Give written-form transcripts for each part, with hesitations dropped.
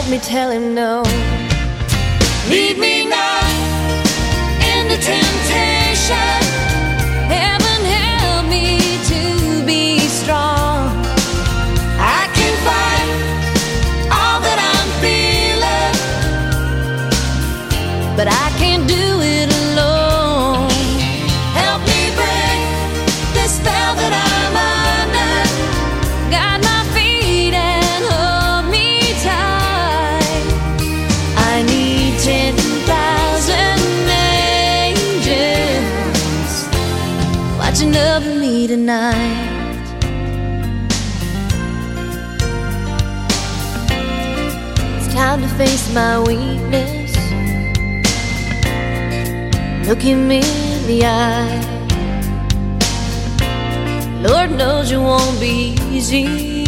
me tell him no. Lead me not into temptation. Heaven help me to be strong. I can fight all that I'm feeling, but I can't do it alone. Help me break this spell that I'm under. Guide my feet and hold me tight. I need 10,000 angels watching over me tonight. It's time to face my weakness. Look at me in the eye. Lord knows it won't be easy,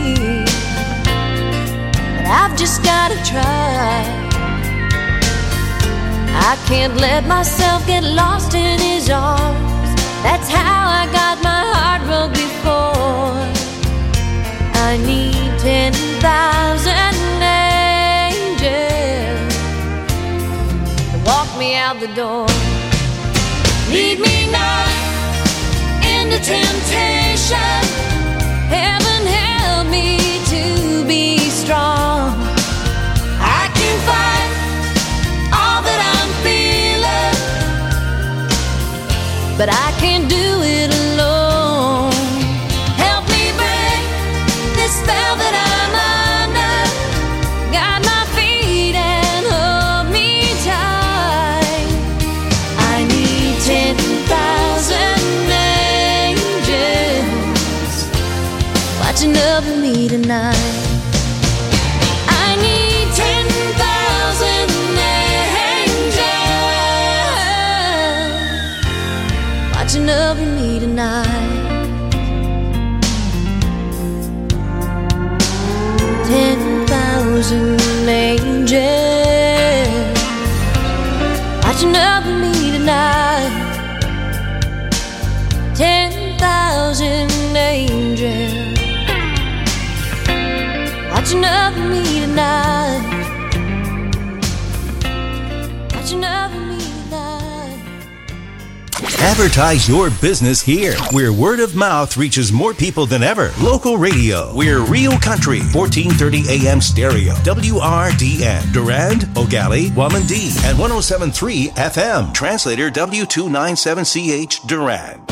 but I've just gotta try. I can't let myself get lost in his arms. That's how I got my heart broke before. I need 10,000 angels to walk me out the door. Lead me not into temptation. Heaven help me to be strong. I can fight all that I'm feeling, but I can't do it alone. Help me break this spell that I'm under. Guide my feet and hold me tight. I need 10,000 angels watching over me tonight. I need 10,000 angels watching over me tonight. 10,000 angels watching over me tonight. 10,000 angels watching over me tonight. Watching over me tonight. Advertise your business here, where word of mouth reaches more people than ever. Local radio. We're Real Country, 1430 AM stereo. WRDN. Durand, Ogali, Wamandee, and 107.3 FM. Translator W297CH Durand.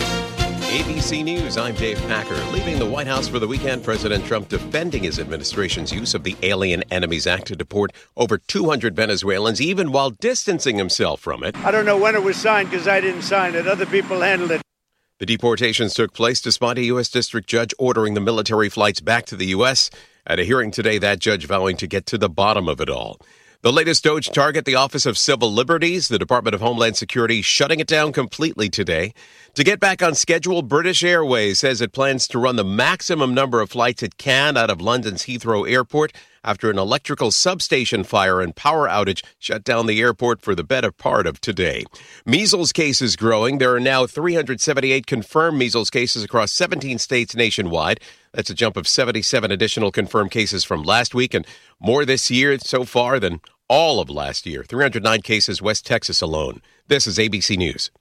ABC News, I'm Dave Packer. Leaving the White House for the weekend, President Trump defending his administration's use of the Alien Enemies Act to deport over 200 Venezuelans, even while distancing himself from it. I don't know when it was signed because I didn't sign it. Other people handled it. The deportations took place despite a U.S. district judge ordering the military flights back to the U.S. At a hearing today, that judge vowing to get to the bottom of it all. The latest DOJ target, the Office of Civil Liberties, the Department of Homeland Security shutting it down completely today. To get back on schedule, British Airways says it plans to run the maximum number of flights it can out of London's Heathrow Airport after an electrical substation fire and power outage shut down the airport for the better part of today. Measles cases growing. There are now 378 confirmed measles cases across 17 states nationwide. That's a jump of 77 additional confirmed cases from last week and more this year so far than all of last year. 309 cases West Texas alone. This is ABC News.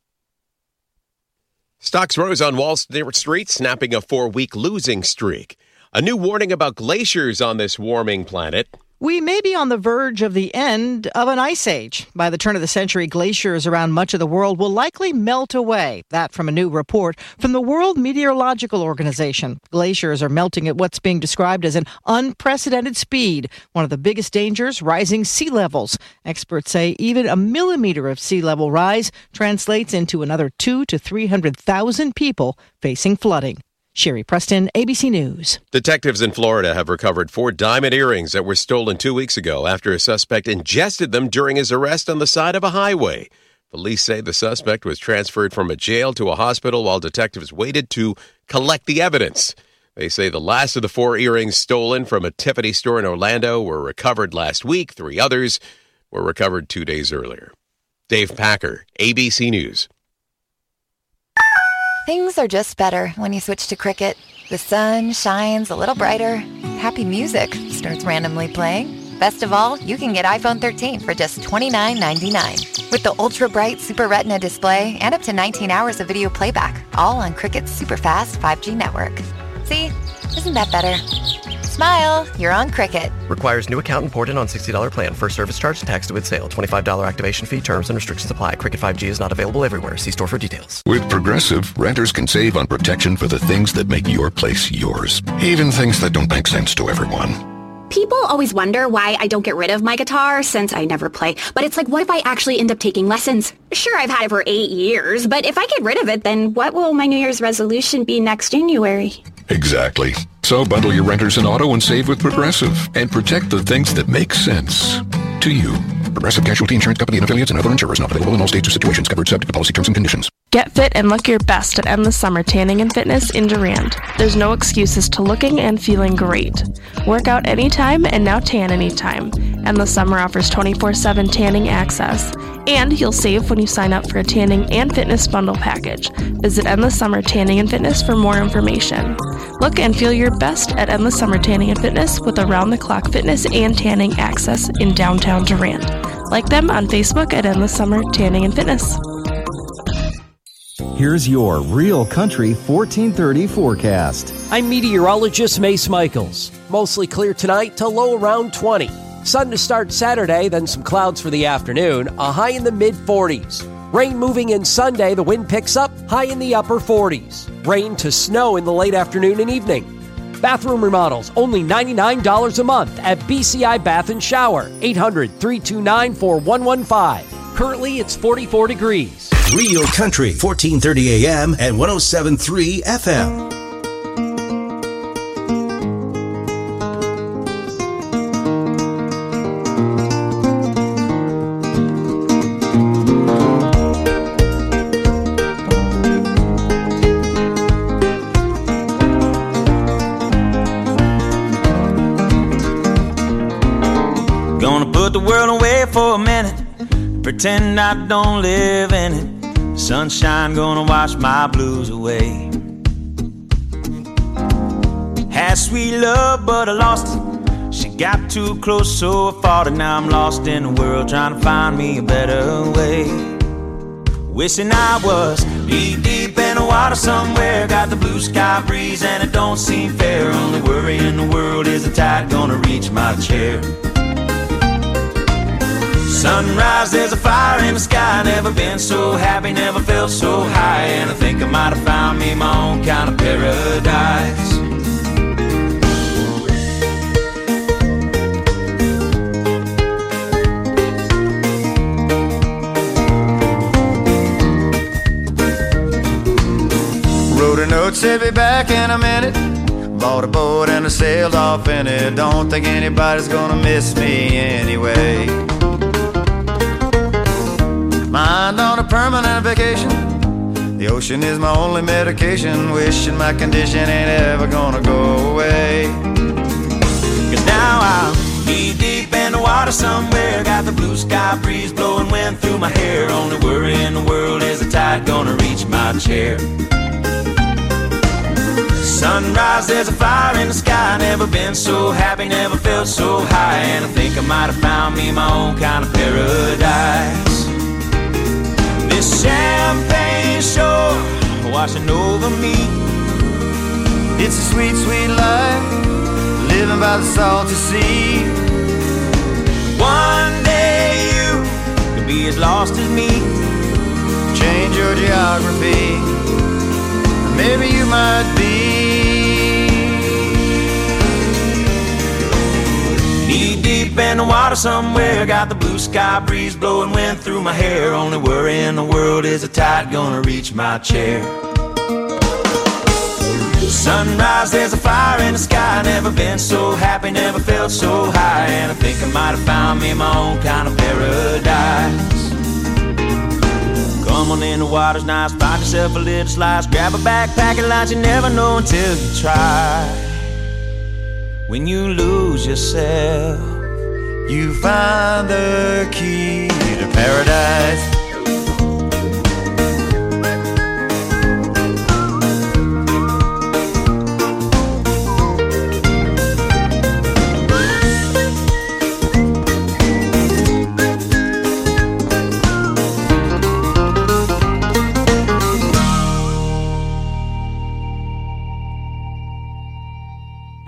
Stocks rose on Wall Street, snapping a 4-week losing streak. A new warning about glaciers on this warming planet. We may be on the verge of the end of an ice age. By the turn of the century, glaciers around much of the world will likely melt away. That from a new report from the World Meteorological Organization. Glaciers are melting at what's being described as an unprecedented speed. One of the biggest dangers, rising sea levels. Experts say even a millimeter of sea level rise translates into another 200,000 to 300,000 people facing flooding. Sherry Preston, ABC News. Detectives in Florida have recovered 4 diamond earrings that were stolen 2 weeks ago after a suspect ingested them during his arrest on the side of a highway. Police say the suspect was transferred from a jail to a hospital while detectives waited to collect the evidence. They say the last of the 4 earrings stolen from a Tiffany store in Orlando were recovered last week. 3 others were recovered 2 days earlier. Dave Packer, ABC News. Things are just better when you switch to Cricket. The sun shines a little brighter. Happy music starts randomly playing. Best of all, you can get iPhone 13 for just $29.99. With the ultra-bright Super Retina display and up to 19 hours of video playback, all on Cricket's super-fast 5G network. See? Isn't that better? Smile, you're on Cricket. Requires new account imported on $60 plan. First service charge taxed with sale. $25 activation fee. Terms and restrictions apply. Cricket 5G is not available everywhere. See store for details. With Progressive, renters can save on protection for the things that make your place yours. Even things that don't make sense to everyone. People always wonder why I don't get rid of my guitar since I never play. But it's like, what if I actually end up taking lessons? Sure, I've had it for 8 years, but if I get rid of it, then what will my New Year's resolution be next January? Exactly. So bundle your renters and auto and save with Progressive. And protect the things that make sense to you. Progressive Casualty Insurance Company and affiliates and other insurers not available in all states or situations. Covered subject to policy terms and conditions. Get fit and look your best at Endless Summer Tanning and Fitness in Durand. There's no excuses to looking and feeling great. Work out anytime and now tan anytime. Endless Summer offers 24/7 tanning access. And you'll save when you sign up for a tanning and fitness bundle package. Visit Endless Summer Tanning and Fitness for more information. Look and feel your best at Endless Summer Tanning and Fitness with around-the-clock fitness and tanning access in downtown Durand. Like them on Facebook at Endless Summer Tanning and Fitness. Here's your Real Country 1430 forecast. I'm meteorologist Mace Michaels. Mostly clear tonight to low around 20. Sun to start Saturday, then some clouds for the afternoon, a high in the mid-40s. Rain moving in Sunday, the wind picks up, high in the upper 40s. Rain to snow in the late afternoon and evening. Bathroom remodels, only $99 a month at BCI Bath & Shower, 800-329-4115. Currently, it's 44 degrees. Real Country, 1430 AM and 107.3 FM. Put the world away for a minute, pretend I don't live in it. Sunshine gonna wash my blues away. Had sweet love but I lost it. She got too close so I fought it. Now I'm lost in the world trying to find me a better way. Wishing I was deep in the water somewhere. Got the blue sky breeze and it don't seem fair. Only worry in the world is the tide gonna reach my chair. Sunrise, there's a fire in the sky. Never been so happy, never felt so high. And I think I might have found me my own kind of paradise. Wrote a note, said be back in a minute. Bought a boat and I sailed off in it. Don't think anybody's gonna miss me anyway. Mind on a permanent vacation. The ocean is my only medication. Wishing my condition ain't ever gonna go away. Cause now I'm deep in the water somewhere. Got the blue sky breeze blowing wind through my hair. Only worry in the world is the tide gonna reach my chair. Sunrise, there's a fire in the sky. Never been so happy, never felt so high. And I think I might have found me my own kind of paradise. This champagne shore washing over me. It's a sweet, sweet life, living by the salty sea. One day you could be as lost as me. Change your geography, maybe you might be. Knee deep in the water somewhere. Got the blue sky breeze blowing wind through my hair. Only worry in the world is the tide gonna reach my chair. Sunrise, there's a fire in the sky. Never been so happy, never felt so high. And I think I might have found me my own kind of paradise. Come on in, the water's nice. Find yourself a little slice. Grab a backpack and lunch. You never know until you try. When you lose yourself, you find the key to paradise.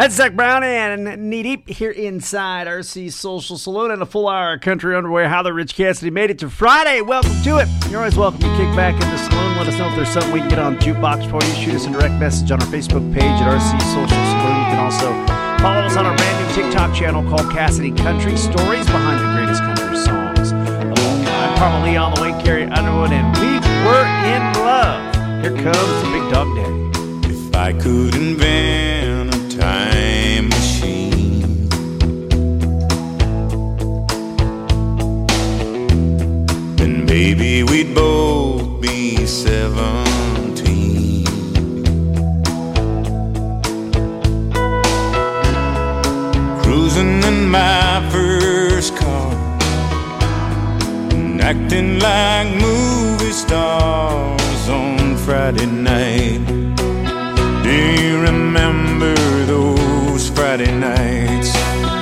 That's Zach Brown and Knee Deep here inside RC Social Saloon and a full hour of country underwear. How the Rich Cassidy made it to Friday. Welcome to it. You're always welcome to kick back in the saloon. Let us know if there's something we can get on Jukebox for you. Shoot us a direct message on our Facebook page at RC Social Saloon. You can also follow us on our brand new TikTok channel called Cassidy Country Stories Behind the Greatest Country Songs. I'm Carmel Lee on the way, Carrie Underwood, and we were in love. Here comes the Big Dog Daddy. If I could invent a time machine, then maybe we'd both be 17. Cruising in my first car, and acting like movie stars on Friday night. Do you remember those Friday nights?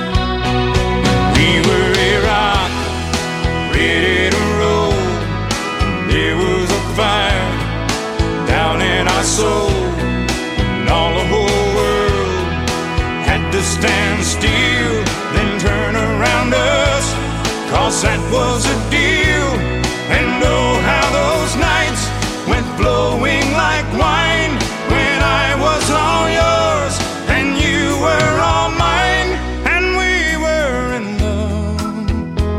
We were a rock, ready to roll. There was a fire down in our soul, and all the whole world had to stand still, then turn around us, 'cause that was a deal. And oh, how those nights went flowing like wine, when I was all yours and you were all mine, and we were in love.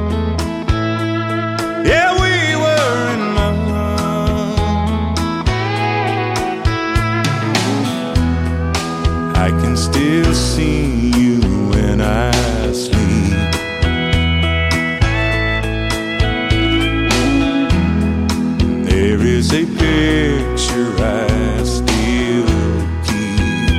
Yeah, we were in love. I can still see you when I sleep. There is a picture I still keep.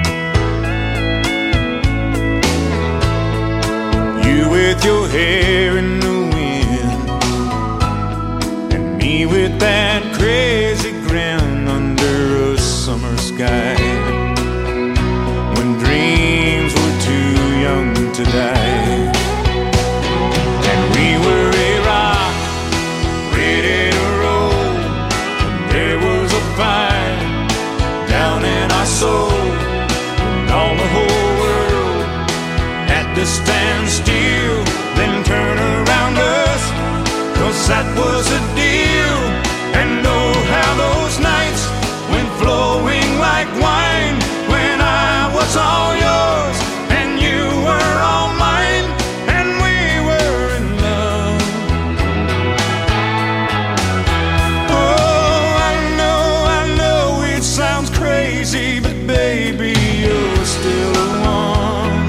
You with your hair in the wind, and me with that crazy grin under a summer sky, when dreams were too young to die. And we were a rock, ready to roll. There was a fire down in our soul, and all the whole world had to stand still, then turn around us, 'cause that was a deal. And oh, how those nights went flowing like wine, when I was all yours and you were all mine, and we were in love. Oh, I know it sounds crazy, but baby, you're still the one.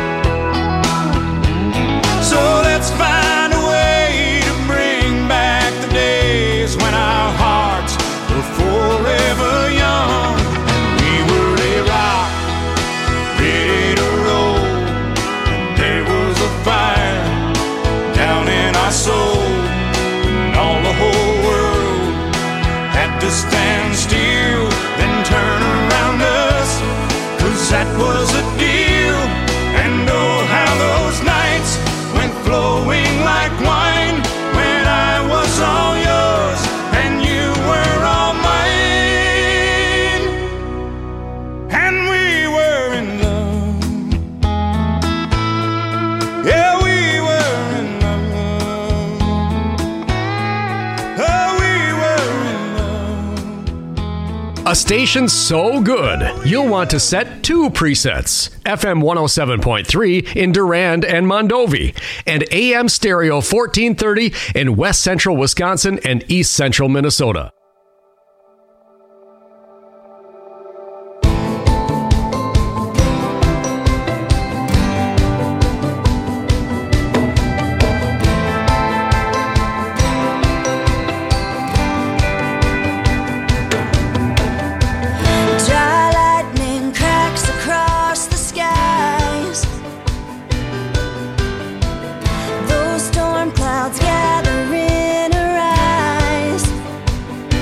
So let's find a way to bring back the days when our hearts were forever young. And we were a rock, ready to roll. And there was a fire down in our soul, and all the whole world had to stand still, then turn around us, 'cause that was a deal. And oh, how those nights went flowing like wine, when I was all yours and you were all mine, and we were in love. Yeah, we were in love. Oh, we were in love. A station so good, you'll want to set 2 presets. FM 107.3 in Durand and Mondovi, and AM stereo 1430 in West Central Wisconsin and East Central Minnesota. Dry lightning cracks across the skies. Those storm clouds gather in her eyes.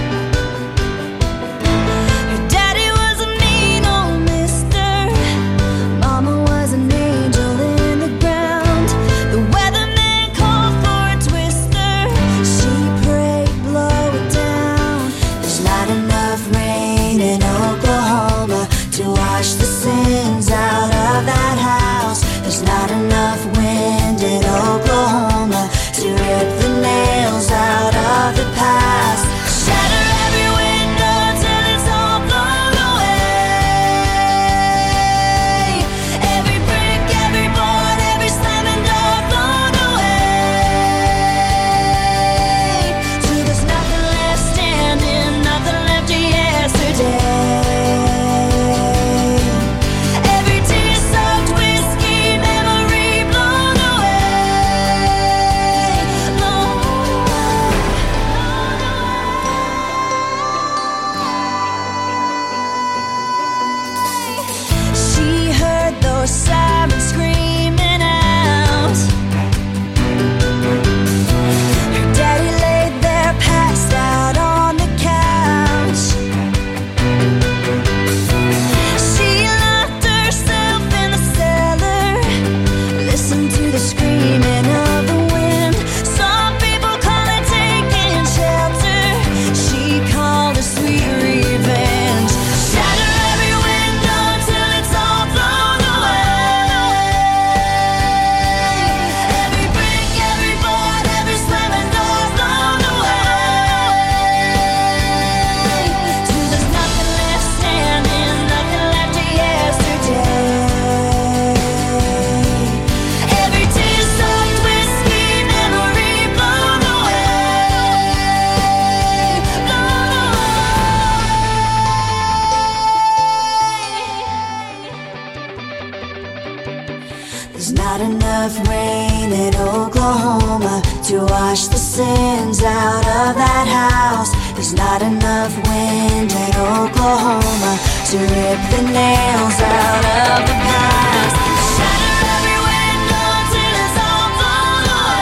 There's not enough rain in Oklahoma to wash the sins out of that house. There's not enough wind in Oklahoma to rip the nails out of the past. Shatter every window till it's all blown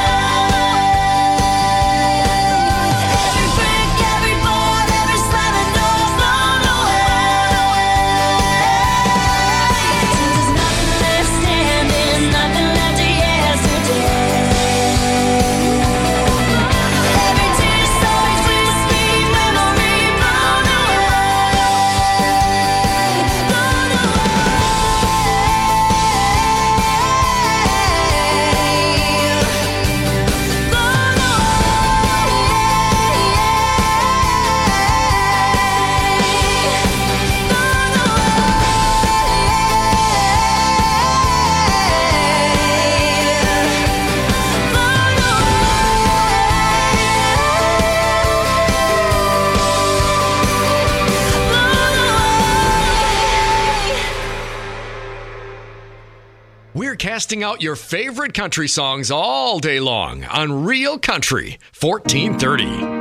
away. Every brick, every board, every slamming door's blown away. There's nothing left standing, nothing left of yesterday. Every tear so crispy, memory blown We're casting out your favorite country songs all day long on Real Country 1430.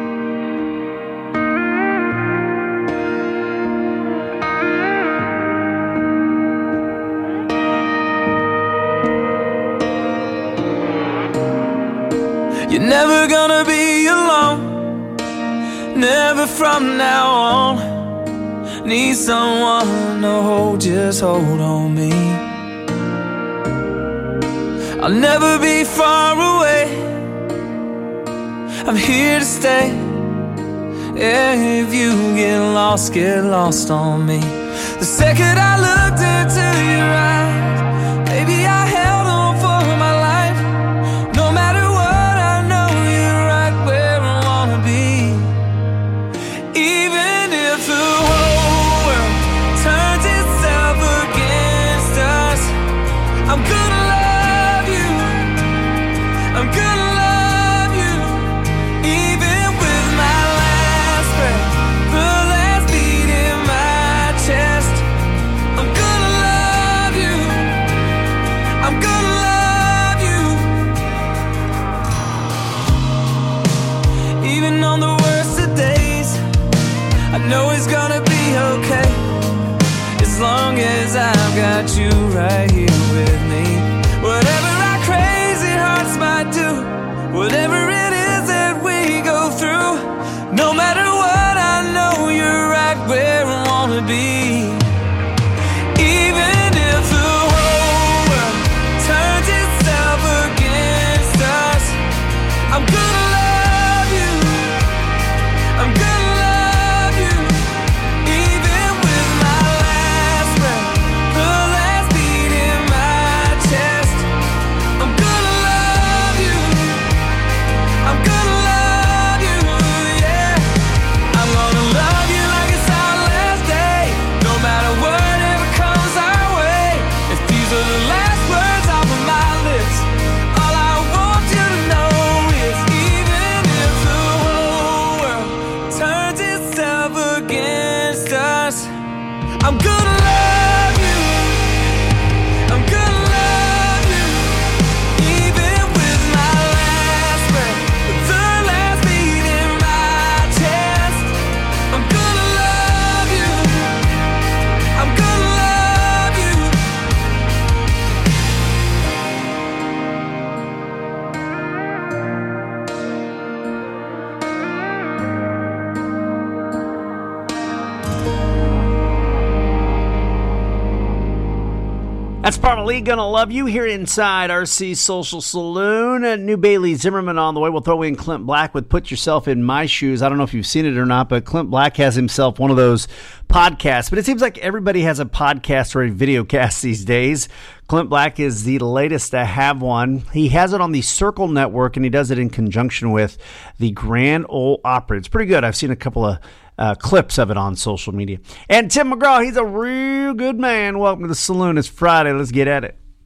You're never gonna be alone, never from now on. Need someone to hold, just hold on me. I'll never be far away, I'm here to stay. If you get lost on me. The second I looked into your eyes, baby, I held on for my life. No matter what, I know you're right where I wanna be. Even if the whole world turns itself against us, I'm gonna love you, I'm gonna love you. Even with my last breath, the last beat in my chest, I'm gonna love you, I'm gonna love you. Even on the worst of days, I know it's gonna be okay, as long as I've got you right here with me. Whatever our crazy hearts might do, whatever it is that we go through, no matter what, I know you're right where I wanna be. Even if the whole world turns itself against us, I'm gonna love you, I'm gonna love you. Even with my last breath, the last beat in my chest, I'm gonna love you, I'm gonna love you, yeah. I'm gonna love you like it's our last day, no matter whatever comes our way. If these are the last words off of my lips, all I want you to know is even if the whole world turns itself against us, I'm gonna love you, I'm gonna love you. Even with my last breath, the last beat in my chest, I'm gonna love you, I'm gonna love you. That's Parmalee, Gonna Love You, here inside RC Social Saloon. New Bailey Zimmerman on the way. We'll throw in Clint Black with Put Yourself in My Shoes. I don't know if you've seen it or not, but Clint Black has himself one of those podcasts. But it seems like everybody has a podcast or a video cast these days. Clint Black is the latest to have one. He has it on the Circle Network, and he does it in conjunction with the Grand Ole Opry. It's pretty good. I've seen a couple of clips of it on social media. And Tim McGraw, he's a real good man. Welcome to the saloon. It's Friday. Let's get at it.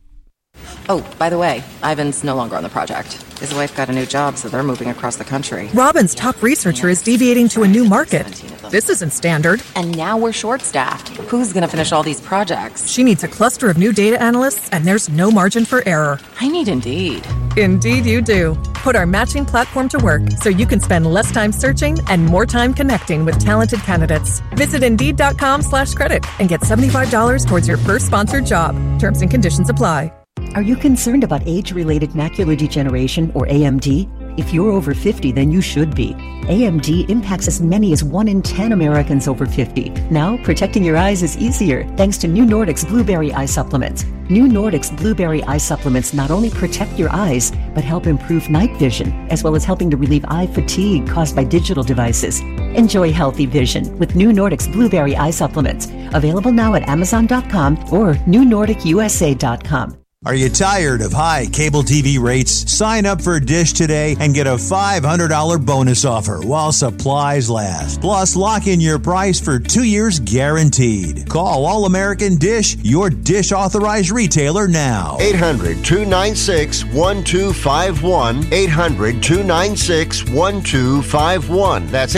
Oh, by the way, Ivan's no longer on the project. His wife got a new job, so they're moving across the country. Robin's top researcher is deviating to a new market. This isn't standard. And now we're short-staffed. Who's going to finish all these projects? She needs a cluster of new data analysts, and there's no margin for error. I need Indeed. Indeed you do. Put our matching platform to work so you can spend less time searching and more time connecting with talented candidates. Visit Indeed.com/credit and get $75 towards your first sponsored job. Terms and conditions apply. Are you concerned about age-related macular degeneration, or AMD? If you're over 50, then you should be. AMD impacts as many as 1 in 10 Americans over 50. Now, protecting your eyes is easier thanks to New Nordic's Blueberry Eye Supplements. New Nordic's Blueberry Eye Supplements not only protect your eyes, but help improve night vision, as well as helping to relieve eye fatigue caused by digital devices. Enjoy healthy vision with New Nordic's Blueberry Eye Supplements. Available now at Amazon.com or NewNordicUSA.com. Are you tired of high cable TV rates? Sign up for Dish today and get a $500 bonus offer while supplies last. Plus, lock in your price for 2 years guaranteed. Call All American Dish, your Dish authorized retailer now. 800-296-1251. 800-296-1251. That's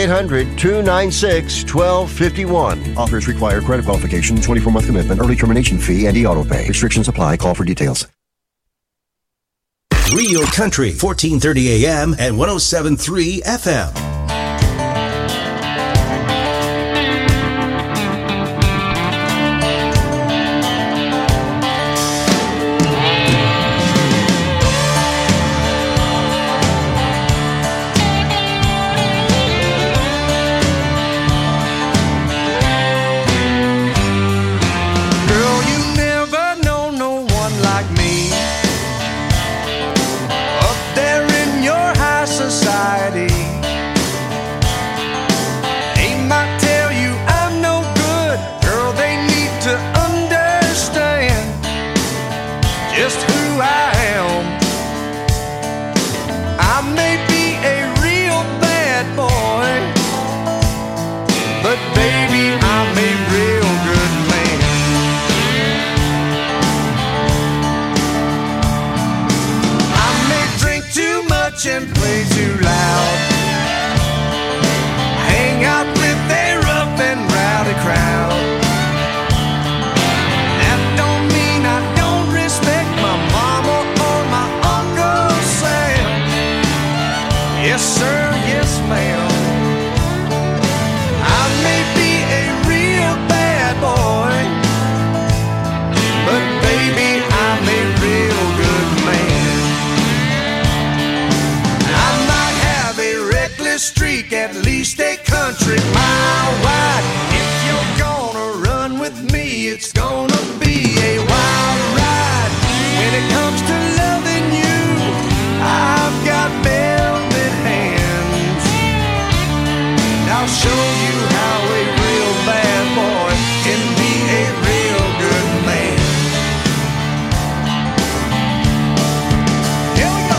800-296-1251. Offers require credit qualification, 24-month commitment, early termination fee, and e-auto pay. Restrictions apply. Call for details. Real Country, 1430 AM and 107.3 FM. And play too loud. Hang out with a rough and rowdy crowd. That don't mean I don't respect my mama or my Uncle Sam. Yes sir, yes ma'am. I may be a real bad boy, but baby I'm a real good man. Streak at least a country mile wide. If you're gonna run with me, it's gonna be a wild ride. When it comes to loving you, I've got velvet hands. And I'll show you how a real bad boy can be a real good man. Here we go.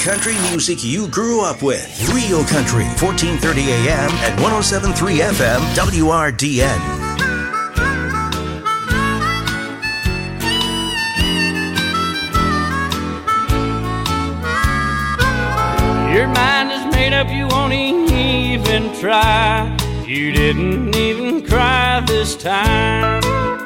country music you grew up with. Real Country, 1430 AM and 107.3 FM, WRDN. Your mind is made up, you won't even try. You didn't even cry this time.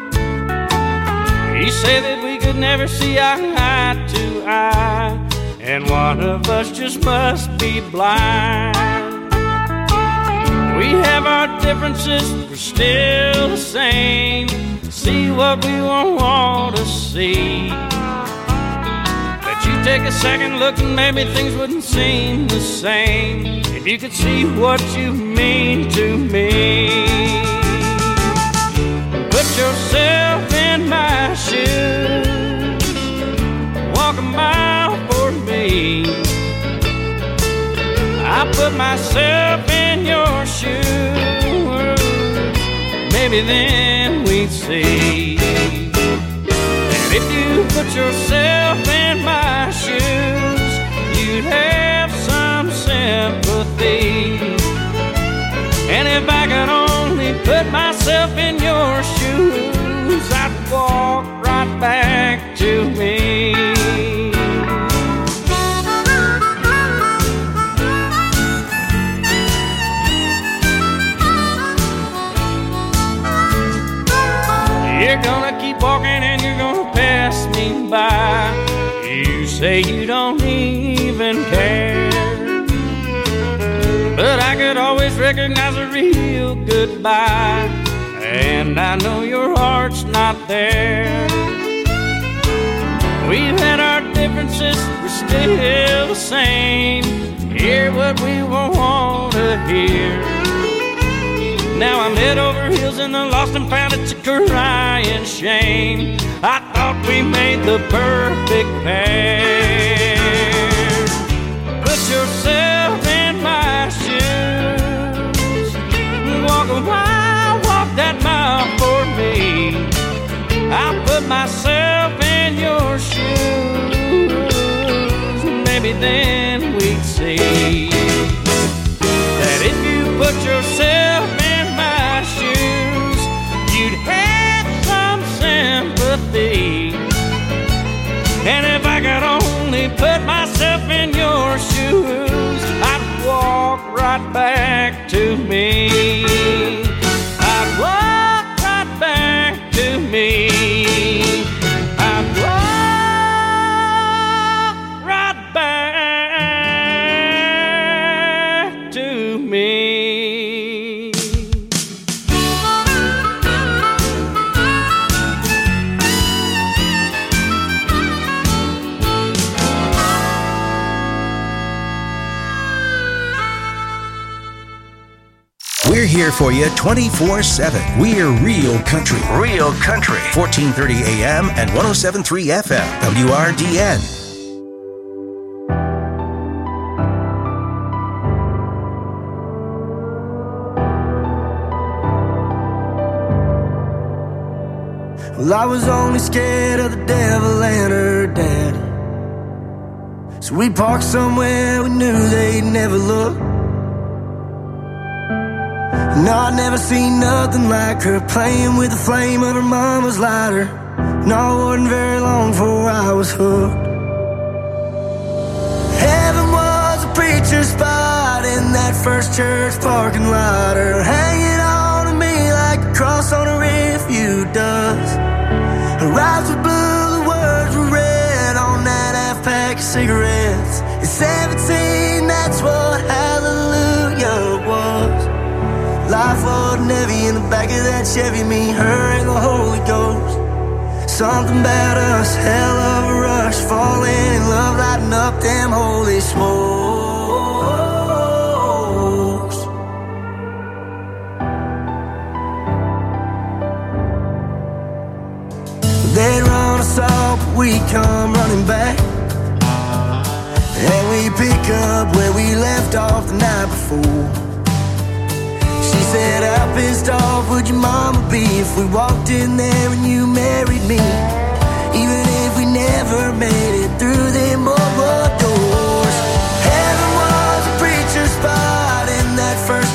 You say that we could never see eye to eye, and one of us just must be blind. We have our differences, we're still the same. See what we want to see. But you take a second look and maybe things wouldn't seem the same if you could see what you mean to me. Put yourself in my shoes, walk a mile for me. I put myself in your shoes, maybe then we'd see. And if you put yourself in my shoes, you'd have some sympathy. And if I could only put myself in your shoes, I'd walk right back to me. You're gonna keep walking and you're gonna pass me by. You say you don't even care, but I could always recognize a real goodbye, and I know your heart's not there. We've had our differences, we're still the same. Hear what we want to hear. Now I'm head over heels in the lost and found, it's a crying shame. I thought we made the perfect pair. Put yourself in my shoes, walk a mile, walk that mile for me. I put myself in your shoes, maybe then we'd see that if you put yourself in my shoes, you'd have some sympathy. And if I could only put myself in your shoes, I'd walk right back to me. I'd walk right back to me. I'd walk right back to me. We're here for you 24/7. We're Real Country. Real Country. 1430 AM and 107.3 FM. WRDN. Well, I was only scared of the devil and her dad, so we parked somewhere we knew they'd never look. No, I'd never seen nothing like her, playing with the flame of her mama's lighter. No, it wasn't very long before I was hooked. Heaven was a preacher's spot in that first church parking lot, her hanging on to me like a cross on a refuge does. Her eyes were blue, the words were red on that half pack of cigarettes. At 17, that's what hallelujah was. Life wasn't heavy in the back of that Chevy, me, her, and the Holy Ghost. Something about us, hell of a rush, falling in love, lighting up them holy smokes. They'd run us off, but we come running back, and we pick up where we left off the night before. She said, how pissed off would your mama be if we walked in there and you married me? Even if we never made it through them boardwalk doors.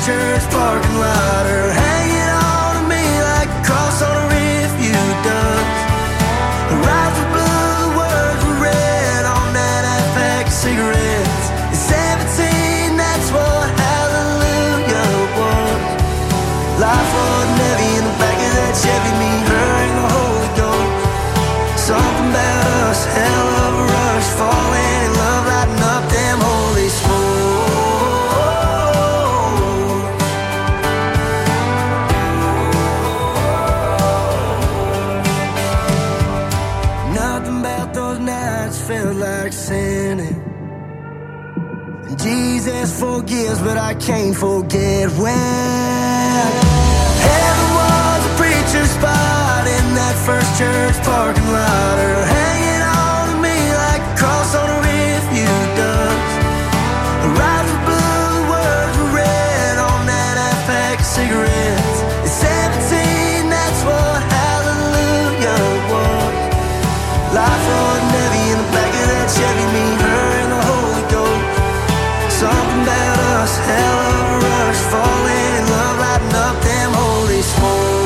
first church parking lot are hanging on to me like a cross on a refute does. Her eyes were blue, the words were red on that FX cigarettes. At 17, that's what hallelujah was. Life wasn't heavy in the back of that Chevy, me, her, and the Holy Ghost. Something about us, hell of a rush, falling in love, lighting up them holy smoke. Nothing about those nights felt like sinning. Jesus forgives, but I can't forget when heaven was a preacher's spot in that first church parking lot, or hanging on to me like a cross on a refute does. Her eyes were blue, the words were red on that FX cigarettes. At 17, that's what hallelujah was. Life wasn't heavy in the back of that Chevy, me, her, and the Holy Ghost. Something about us, hell of a rush, falling in love, lighting up them holy smoke.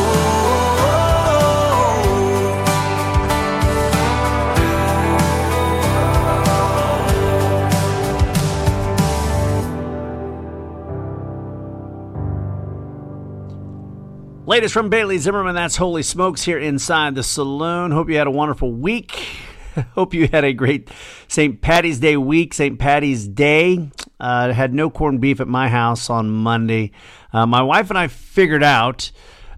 Latest from Bailey Zimmerman, that's Holy Smokes here inside the saloon. Hope you had a wonderful week. Hope you had a great St. Patty's Day week, St. Patty's Day. Had no corned beef at my house on Monday. My wife and I figured out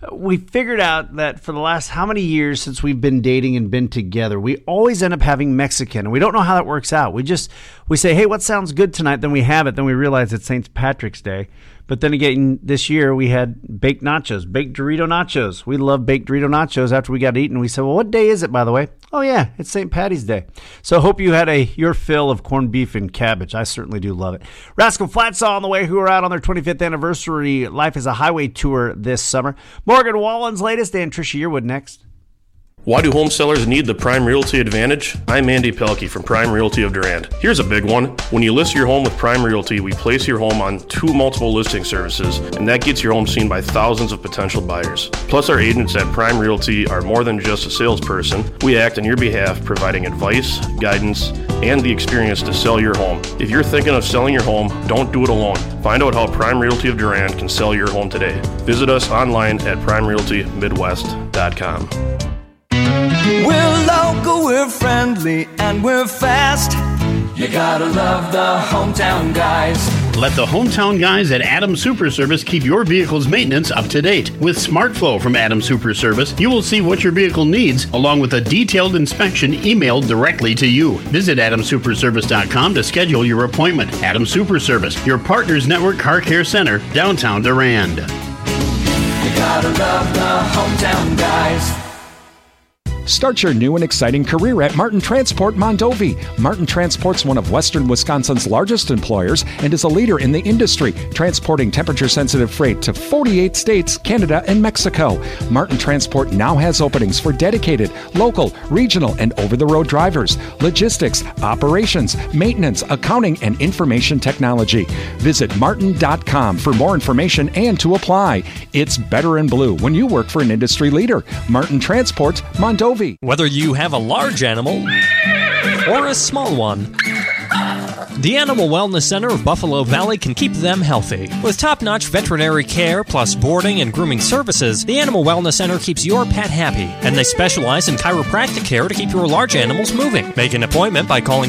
that for the last how many years since we've been dating and been together, we always end up having Mexican. And we don't know how that works out. We say, hey, what sounds good tonight? Then we have it. Then we realize it's St. Patrick's Day. But then again, this year we had baked nachos, baked Dorito nachos. We love baked Dorito nachos after we got eaten. We said, well, what day is it, by the way? Oh, yeah, it's St. Patty's Day. So hope you had your fill of corned beef and cabbage. I certainly do love it. Rascal Flatts on the way, who are out on their 25th anniversary Life is a Highway tour this summer. Morgan Wallen's latest, and Trisha Yearwood next. Why do home sellers need the Prime Realty Advantage? I'm Andy Pelkey from Prime Realty of Durand. Here's a big one. When you list your home with Prime Realty, we place your home on 2 multiple listing services, and that gets your home seen by thousands of potential buyers. Plus, our agents at Prime Realty are more than just a salesperson. We act on your behalf, providing advice, guidance, and the experience to sell your home. If you're thinking of selling your home, don't do it alone. Find out how Prime Realty of Durand can sell your home today. Visit us online at primerealtymidwest.com. We're local, we're friendly, and we're fast. You gotta love the hometown guys. Let the hometown guys at Adams Super Service keep your vehicle's maintenance up to date. With SmartFlow from Adams Super Service, you will see what your vehicle needs, along with a detailed inspection emailed directly to you. Visit AdamSuperService.com to schedule your appointment. Adams Super Service, your Partners Network Car Care Center, downtown Durand. You gotta love the hometown guys. Start your new and exciting career at Martin Transport Mondovi. Martin Transport's one of Western Wisconsin's largest employers and is a leader in the industry, transporting temperature-sensitive freight to 48 states, Canada, and Mexico. Martin Transport now has openings for dedicated, local, regional, and over-the-road drivers, logistics, operations, maintenance, accounting, and information technology. Visit martin.com for more information and to apply. It's better in blue when you work for an industry leader. Martin Transport Mondovi. Whether you have a large animal or a small one, the Animal Wellness Center of Buffalo Valley can keep them healthy. With top-notch veterinary care plus boarding and grooming services, the Animal Wellness Center keeps your pet happy, and they specialize in chiropractic care to keep your large animals moving. Make an appointment by calling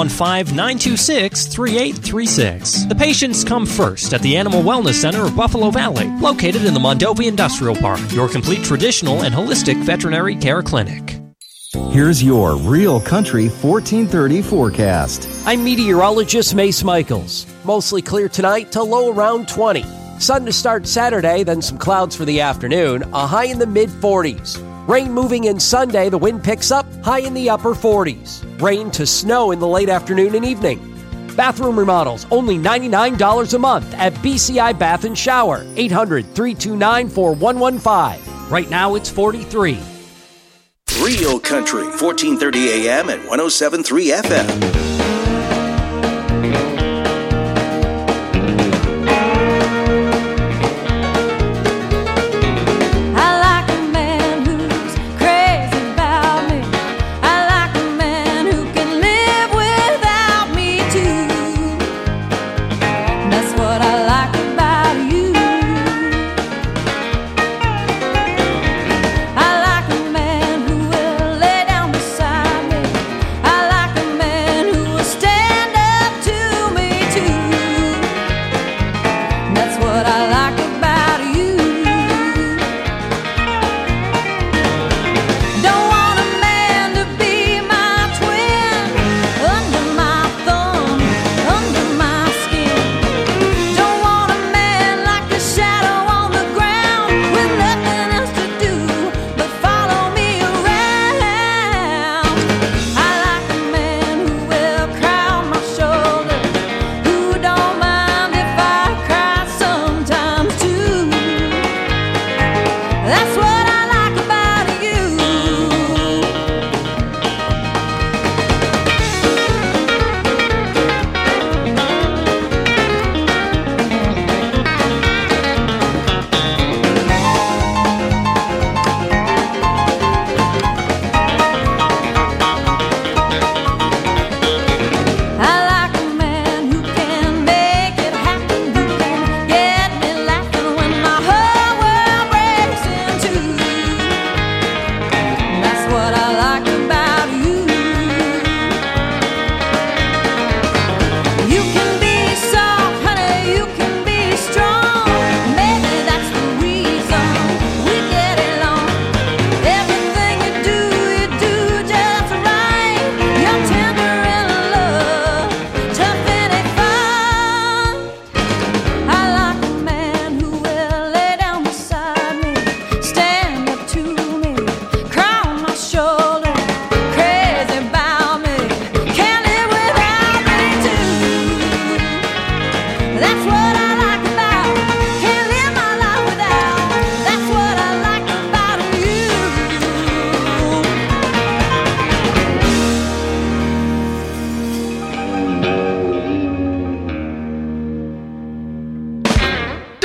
715-926-3836. The patients come first at the Animal Wellness Center of Buffalo Valley, located in the Mondovi Industrial Park, your complete traditional and holistic veterinary care clinic. Here's your Real Country 1430 forecast. I'm meteorologist Mace Michaels. Mostly clear tonight to low around 20. Sun to start Saturday, then some clouds for the afternoon, a high in the mid-40s. Rain moving in Sunday, the wind picks up, high in the upper 40s. Rain to snow in the late afternoon and evening. Bathroom remodels, only $99 a month at BCI Bath & Shower, 800-329-4115. Right now it's 43. Real Country, 1430 AM and 107.3 FM.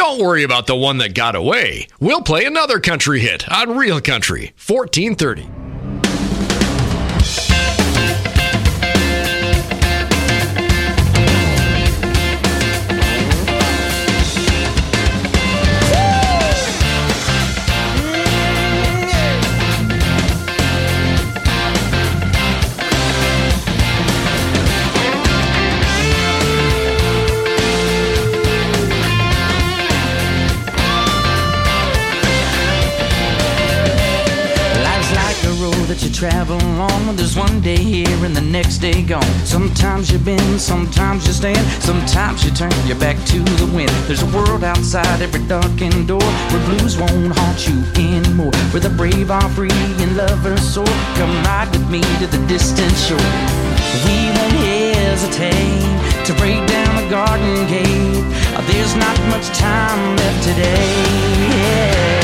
Don't worry about the one that got away. We'll play another country hit on Real Country 1430. You travel on, there's one day here and the next day gone. Sometimes you bend, sometimes you stand, sometimes you turn your back to the wind. There's a world outside every darkened door where blues won't haunt you anymore, where the brave are free and lovers soar. Come ride with me to the distant shore. We won't hesitate to break down the garden gate. There's not much time left today.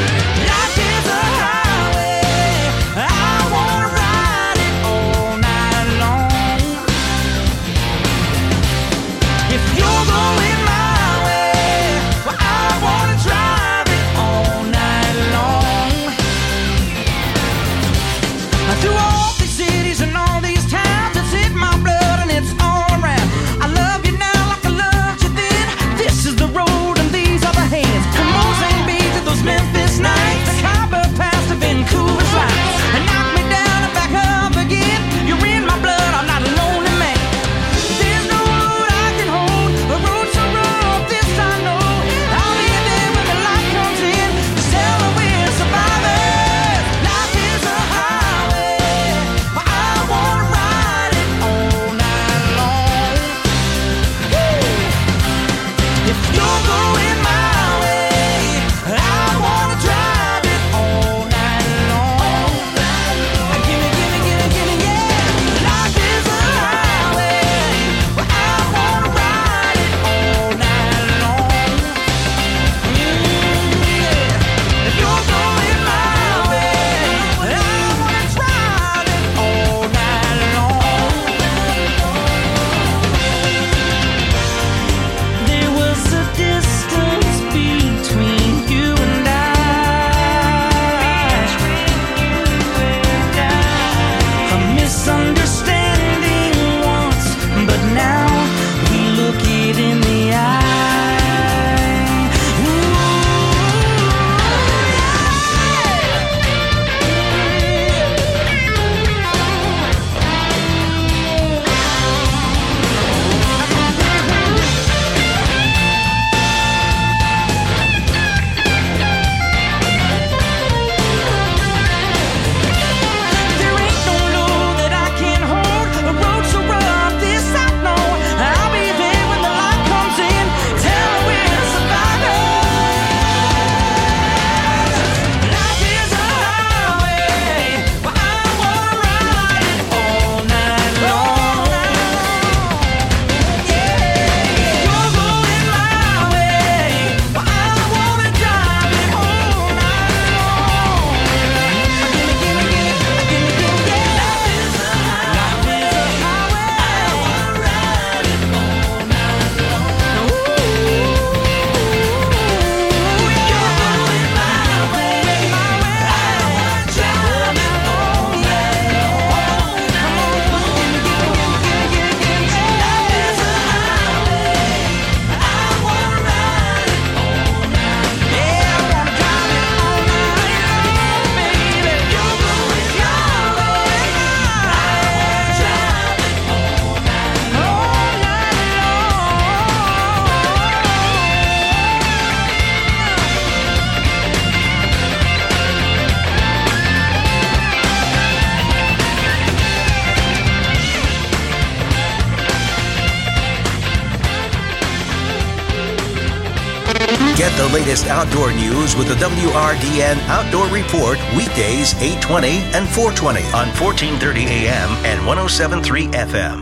Get the latest outdoor news with the WRDN Outdoor Report weekdays 8:20 and 4:20 on 1430 AM and 107.3 FM.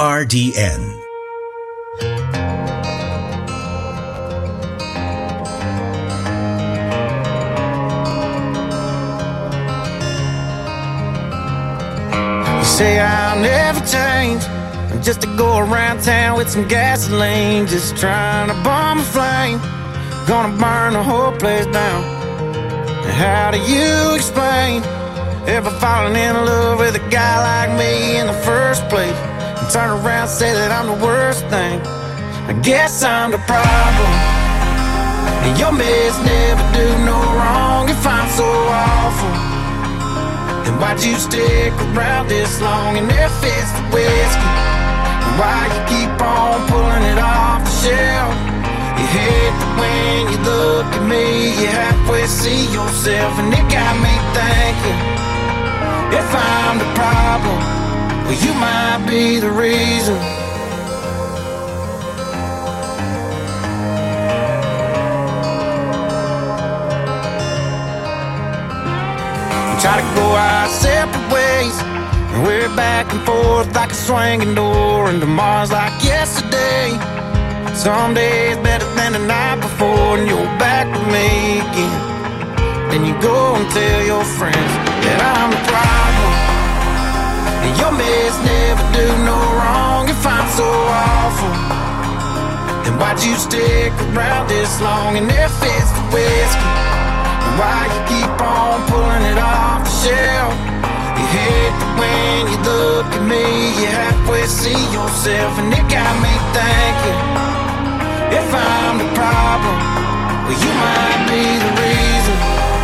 WRDN. You say I'll never change, just to go around town with some gasoline, just trying to bomb a flame. gonna burn the whole place down. And how do you explain ever falling in love with a guy like me in the first place? And turn around and say that I'm the worst thing. I guess I'm the problem. And your mess never do no wrong if I'm so awful. And why'd you stick around this long and if it's the whiskey? And why you keep on pulling it off the shelf? You hate that when you look at me, you halfway see yourself. And it got me thinking, if I'm the problem, well, you might be the reason. Try to go our separate ways, and we're back and forth like a swinging door. And tomorrow's like yesterday. Some days better than the night before, and you're back with me again. Then you go and tell your friends that I'm the problem. And your mess never do no wrong if I'm so awful. Then why'd you stick around this long? And if it's the whiskey, why you keep on pulling it off the shelf? You hate that when you look at me, you halfway see yourself. And it got me thinking, if I'm the problem, well, you might be the reason.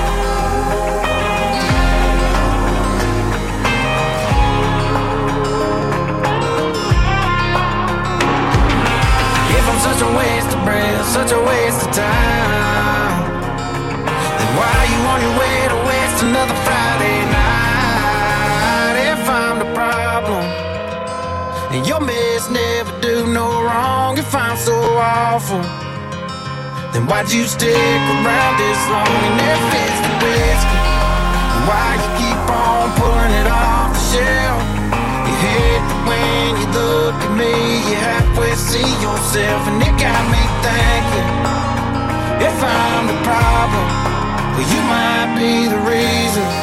If I'm such a waste of breath, such a waste of time, why are you on your way to waste another Friday night? If I'm the problem, and your mess never do no wrong if I'm so awful, then why'd you stick around this long? And if it's the whiskey, why you keep on pulling it off the shelf? You hate that when you look at me, you halfway see yourself. And it got me thinking, if I'm the problem, well, you might be the reason.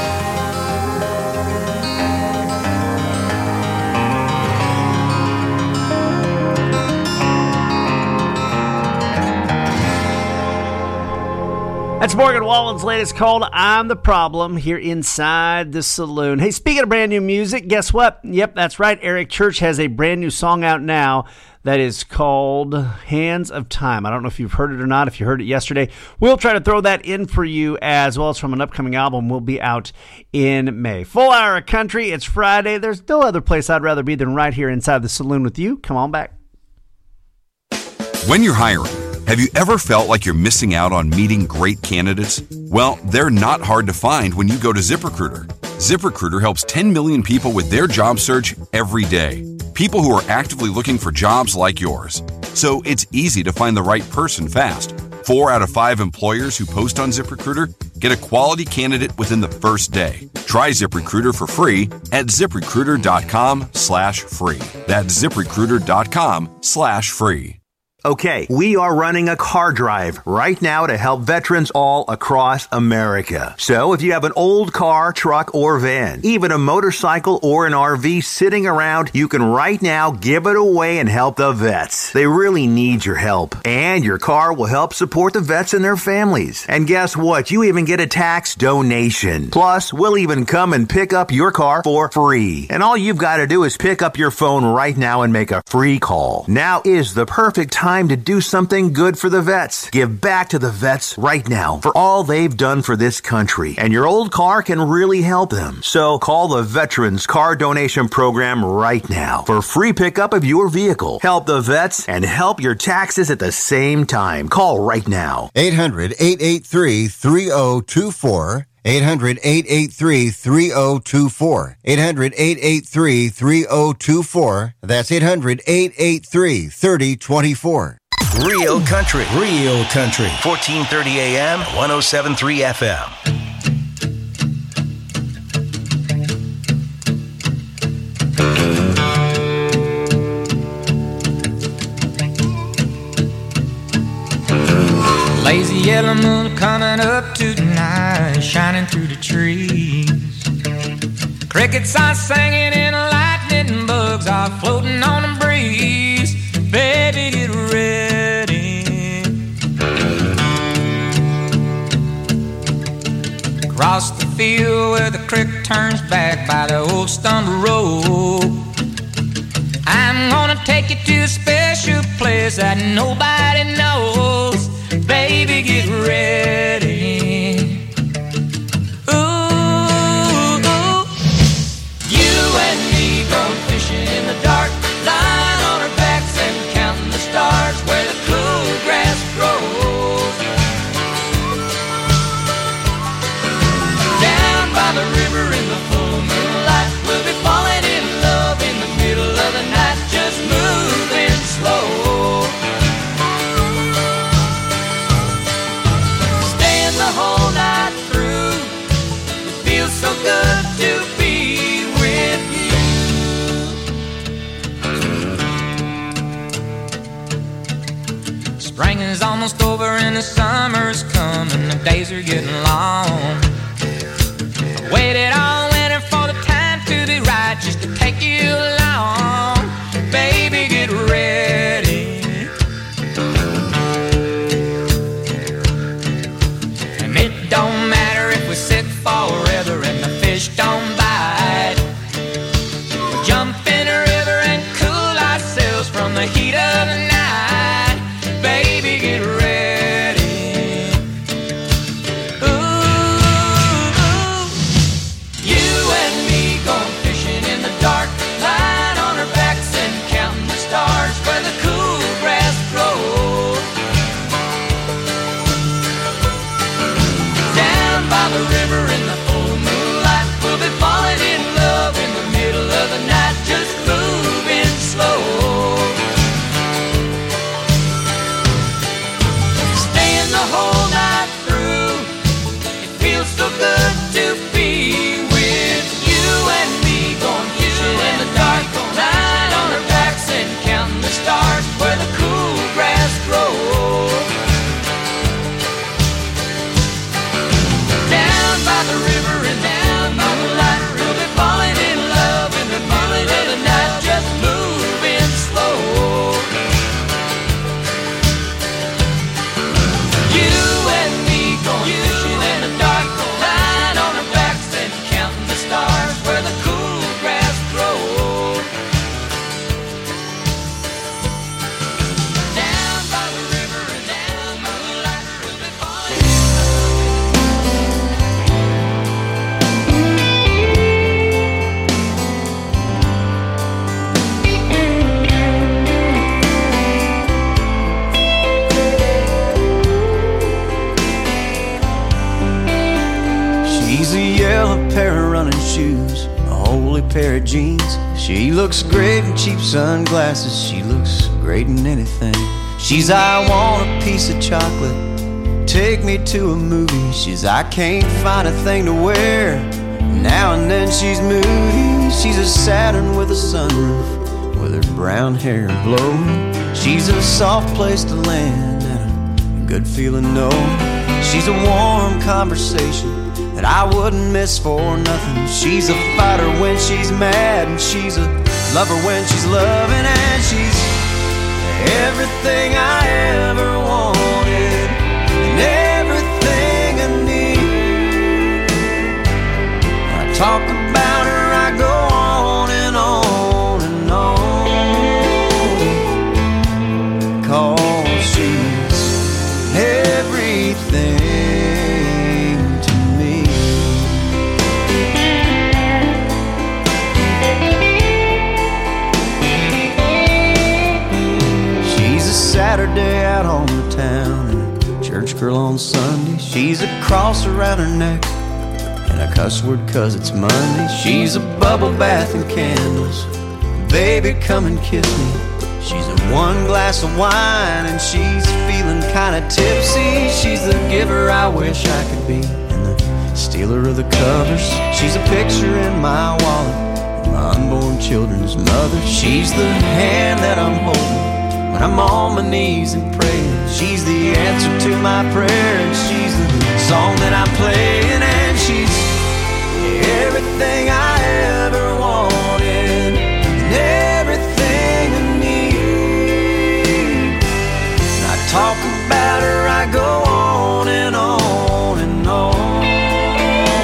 That's Morgan Wallen's latest called I'm the Problem here inside the saloon. Hey, speaking of brand new music, guess what? Yep, that's right. Eric Church has a brand new song out now that is called Hands of Time. I don't know if you've heard it or not. If you heard it yesterday, we'll try to throw that in for you as well as from an upcoming album will be out in May. Full hour of country. It's Friday. There's no other place I'd rather be than right here inside the saloon with you. Come on back. When you're hiring, have you ever felt like you're missing out on meeting great candidates? Well, they're not hard to find when you go to ZipRecruiter. ZipRecruiter helps 10 million people with their job search every day. People who are actively looking for jobs like yours. So it's easy to find the right person fast. 4 out of 5 employers who post on ZipRecruiter get a quality candidate within the first day. Try ZipRecruiter for free at ZipRecruiter.com/free. That's ZipRecruiter.com/free. Okay, we are running a car drive right now to help veterans all across America. So if you have an old car, truck, or van, even a motorcycle or an RV sitting around, you can right now give it away and help the vets. They really need your help. And your car will help support the vets and their families. And guess what? You even get a tax donation. Plus, we'll even come and pick up your car for free. And all you've got to do is pick up your phone right now and make a free call. Now is the perfect time to do something good for the vets. Give back to the vets right now for all they've done for this country. And your old car can really help them. So call the Veterans Car Donation Program right now for free pickup of your vehicle. Help the vets and help your taxes at the same time. Call right now. 800-883-3024. 800-883-3024. 800-883-3024. That's 800-883-3024. Real country. Real country. 1430 AM, 107.3 FM. Lazy yellow moon coming up tonight, shining through the trees. Crickets are singing and lightning bugs are floating on the breeze. Baby, get ready. across the field where the creek turns back by the old stumble road. I'm gonna take you to a special place that nobody knows. Baby, get ready. Ooh, you and me going fishing in the dark, lying on our backs and counting the stars where the cool grass grows. Down by the river in the full moonlight, we'll be falling in love in the middle of the night, just moving slow. Staying the whole night through, it feels so good to be with you. Spring is almost over and the summer's coming, the days are getting long. I waited all winter for the time to be right, just to take you along. Baby, get ready. And it don't matter if we sit forever and the fish don't bite. We'll jump in a river and cool ourselves from the heat of the night. Baby, get ready. Ooh, you and me going fishing in the dark, lying on our backs and counting the stars where the cool grass grows. Down by the river in the full moonlight, we'll be falling in love in the middle of the night, just moving slow. Staying the whole night through, it feels so good to be with you and me going fishing in the dark, lying on our backs and counting the stars where the cool grass grows. Down by the river and down by the light, we'll be falling in love in the middle of the night, just moving slow. You and me going fishing in the dark, lying on our backs and counting the stars where the cool grass grows. Down by the river and down by the light, we'll be falling in She's a yellow pair of running shoes, a holy pair of jeans. She looks great in cheap sunglasses, she looks great in anything. She's I want a piece of chocolate, take me to a movie. She's I can't find a thing to wear, now and then she's moody. She's a Saturn with a sunroof, with her brown hair blowing. She's a soft place to land and a good feeling no. She's a warm conversation that I wouldn't miss for nothing. She's a fighter when she's mad, and she's a lover when she's loving, and she's everything I ever wanted and everything I need. I talk about her, I go on and on and on, 'cause she's everything. Saturday out on the town and a church girl on Sunday. She's a cross around her neck and a cuss word 'cause it's Monday. She's a bubble bath and candles, baby come and kiss me. She's a one glass of wine and she's feeling kinda tipsy. She's the giver I wish I could be and the stealer of the covers. She's a picture in my wallet, my unborn children's mother. She's the hand that I'm holding when I'm on my knees and praying. She's the answer to my prayer, and she's the song that I'm playing, and she's everything I ever wanted and everything I need. And I talk about her, I go on and on and on.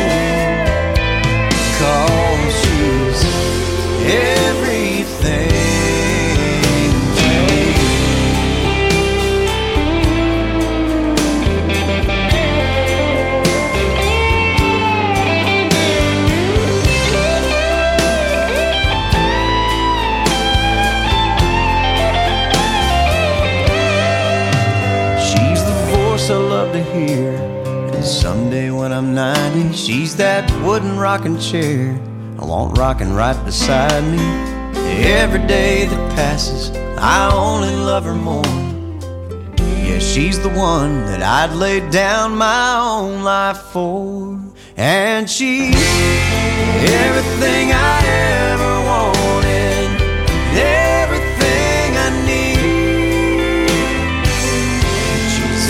love to hear is someday when I'm 90, she's that wooden rocking chair I want rocking right beside me. Every day that passes, I only love her more. Yeah, she's the one that I'd lay down my own life for. And she's everything I ever wanted, everything I need. She's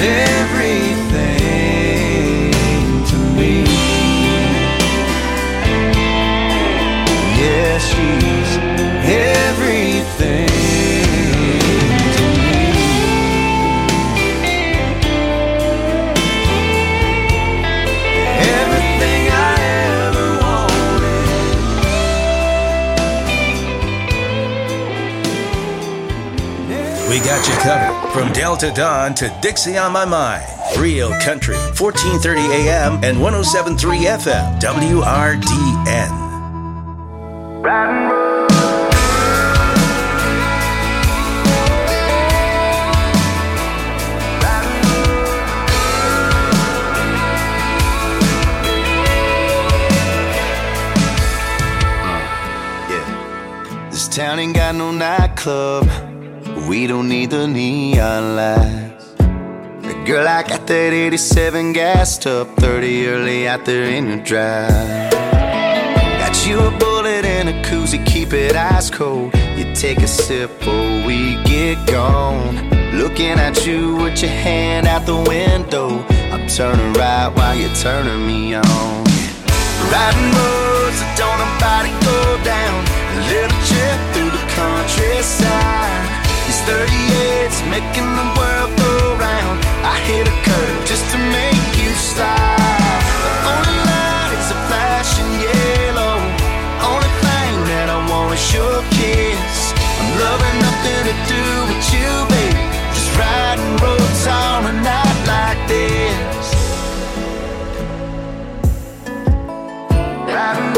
everything to me. Yeah, she's everything. We got you covered from Delta Dawn to Dixie on My Mind. Real Country, 1430 AM and 107.3 FM, WRDN. This town ain't got no nightclub. We don't need the neon lights. Girl, I got that 87 gassed up, 30 early out there in your drive. Got you a bullet and a koozie, keep it ice cold. You take a sip before we get gone. Looking at you with your hand out the window. I'm turning right while you're turning me on. Riding roads that don't nobody go down. A little trip through the countryside. These 38's making the world go round. I hit a curve just to make you stop. The only light is a flashing yellow. Only thing that I want is your kiss. I'm loving nothing to do with you, baby. Just riding roads on a night like this. Riding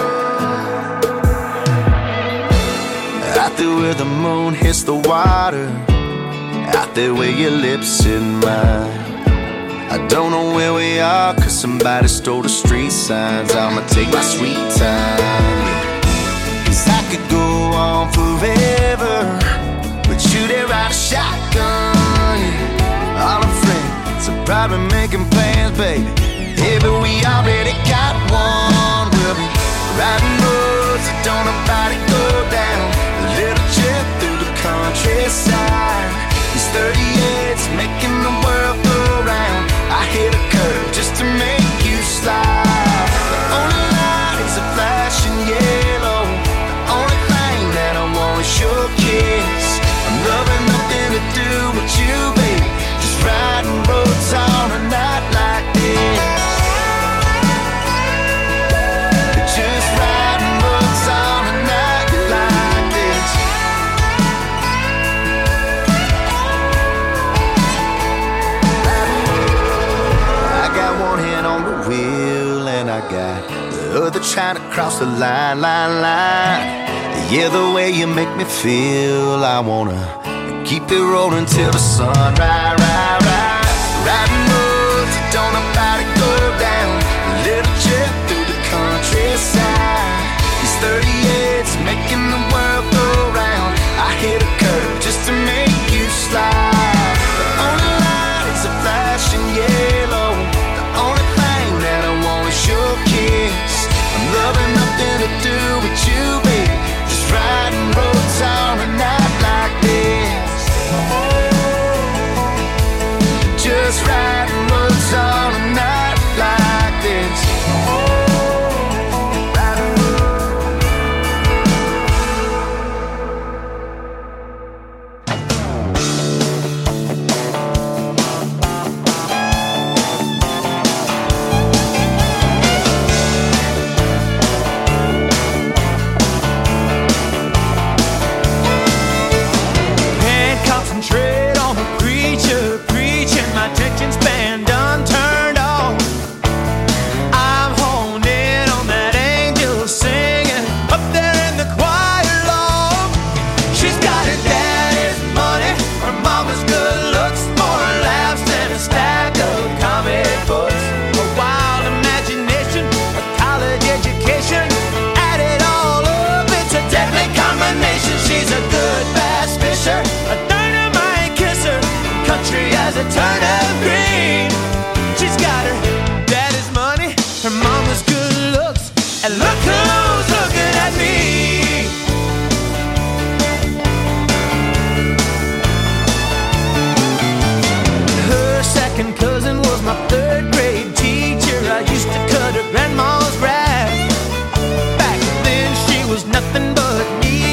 out there where the moon hits the water, out there where your lips in mine. I don't know where we are, cause somebody stole the street signs. I'ma take my sweet time, cause I could go on forever, but you there ride a shotgun. All our friends are probably making plans, baby. Yeah, but we already got one. We'll be riding roads that don't nobody go down. A little trip through the countryside. These 38's making the world go round. I hit a curve just to make you slide. The only light is a flashing yellow. The only thing that I want is your kiss. I'm loving nothing to do with you, baby. Just riding roads on a night like this. Just riding roads on a night like this. I got one hand on the wheel and I got the other trying to cross the line. Yeah, the way you make me feel, I wanna keep it rolling till the sun rise. Riding roads that don't nobody go down. A little trip through the countryside. These 38's making the world go round. I hit a curve just to make you slide. The only light is a flashing yellow. The only thing that I want is your kiss. I'm loving nothing to do with you, baby. Just riding roads on a night like this. Just ride. a turnip green. She's got her daddy's money, her mama's good looks, and look who's looking at me. Her second cousin was my third grade teacher. I used to cut her grandma's grass. Back then she was nothing but neat.